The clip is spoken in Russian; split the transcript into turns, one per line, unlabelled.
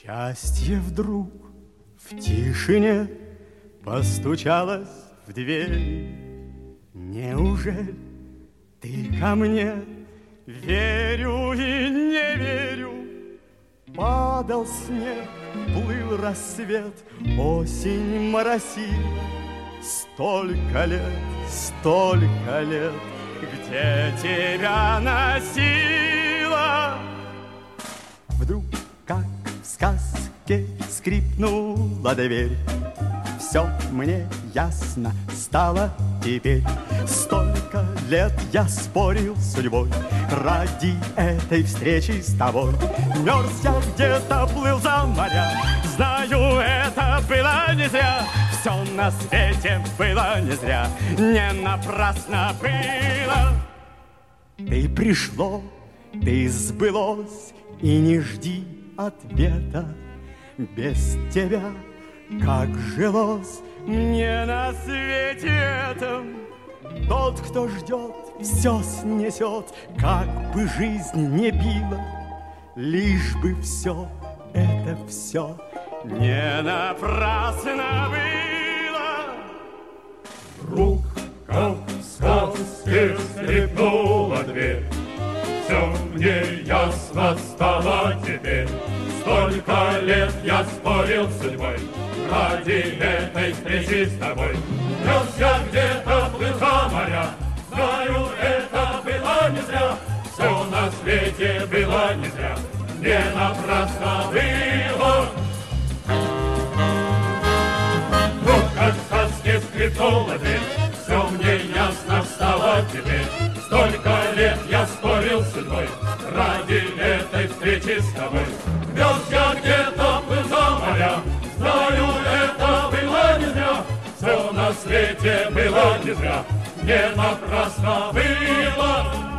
Счастье вдруг в тишине постучалось в дверь. Неужели ты ко мне? Верю и не верю. Падал снег, плыл рассвет, осень моросила. Столько лет, где тебя носила? Вдруг, как в сказке, скрипнула дверь. Все мне ясно стало теперь. Столько лет я спорил с судьбой ради этой встречи с тобой. Мерз я где-то, плыл за моря. Знаю, это было не зря. Все на свете было не зря. Не напрасно было. Ты пришло, ты сбылось, и не жди ответа. Без тебя как жилось мне на свете этом. Тот, кто ждет, все снесет, как бы жизнь не била, лишь бы все это все не напрасно было.
Вдруг, как в сказке, скрипнула дверь. Все мне ясно стало теперь. Столько лет я спорил с судьбой ради этой встречи с тобой. Нес я где-то, плыл за моря. Знаю, это было не зря. Все на свете было не зря. Не напрасно было. Вот как в сказке скрипнула дверь. Все мне ясно стало теперь. Столько лет я спорил с судьбой ради этой встречи с тобой. Вез я где-то, плыл за моря. Знаю, это было не зря. Все на свете было не зря. Не напрасно было.